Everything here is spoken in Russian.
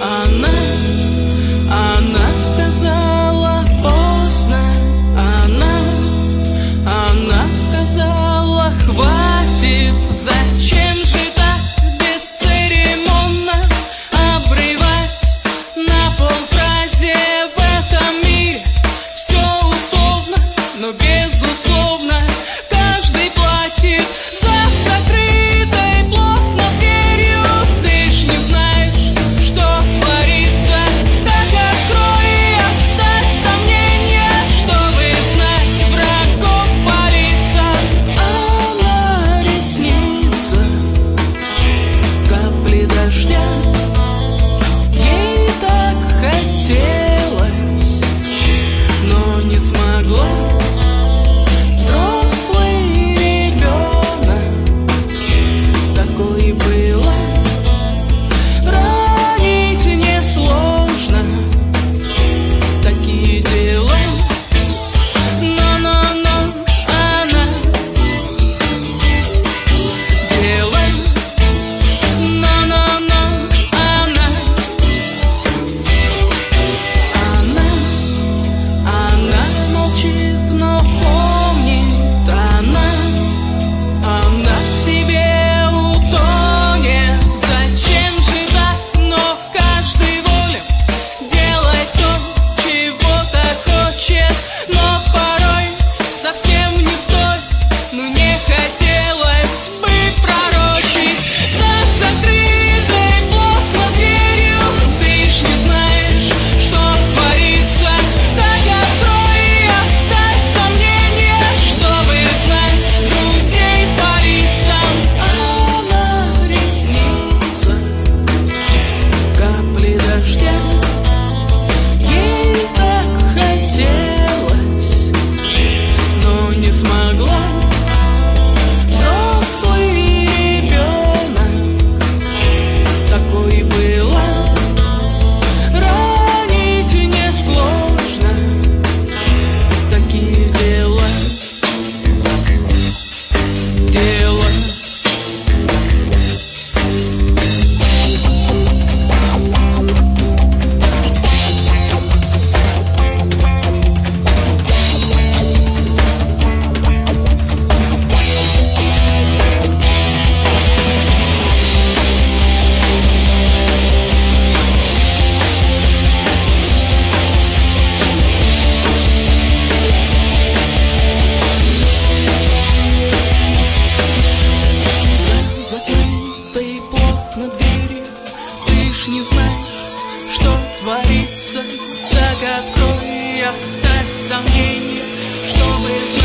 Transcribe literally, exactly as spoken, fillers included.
Она, она сказала поздно, она, она сказала хватит. Зачем же так бесцеремонно обрывать на полфразе? В этом мире все условно, но безусловно каждый платит за закрытой плотно дверью. Ты ж не знаешь, что творится, так открой и оставь сомнения, чтобы знать врагов по лицам. Она ресница, капли дождя, ей так хотелось, но не смогла. Взрослый ребенок, такой была, ранить несложно, такие дела. Но-но-но, она дело. Но-но-но, она, она, она молчит, но помнит, она, она в себе утонет. Зачем же так, но каждый волен делать то, чего-то хочет, но порой совсем не стоит, ну не хотелось бы пророчить за закрытой плотно дверью. Ты ж не знаешь, что творится, так открой и оставь сомнения, чтобы знать друзей по лицам. Она ресница, капли дождя, ей так хотелось, но не смогла. Взрослый ребенок, такой была, ранить несложно, такие дела. Дело. За закрытой плотно дверью ты ж не знаешь, что творится, так открой и оставь сомнения, чтобы знать.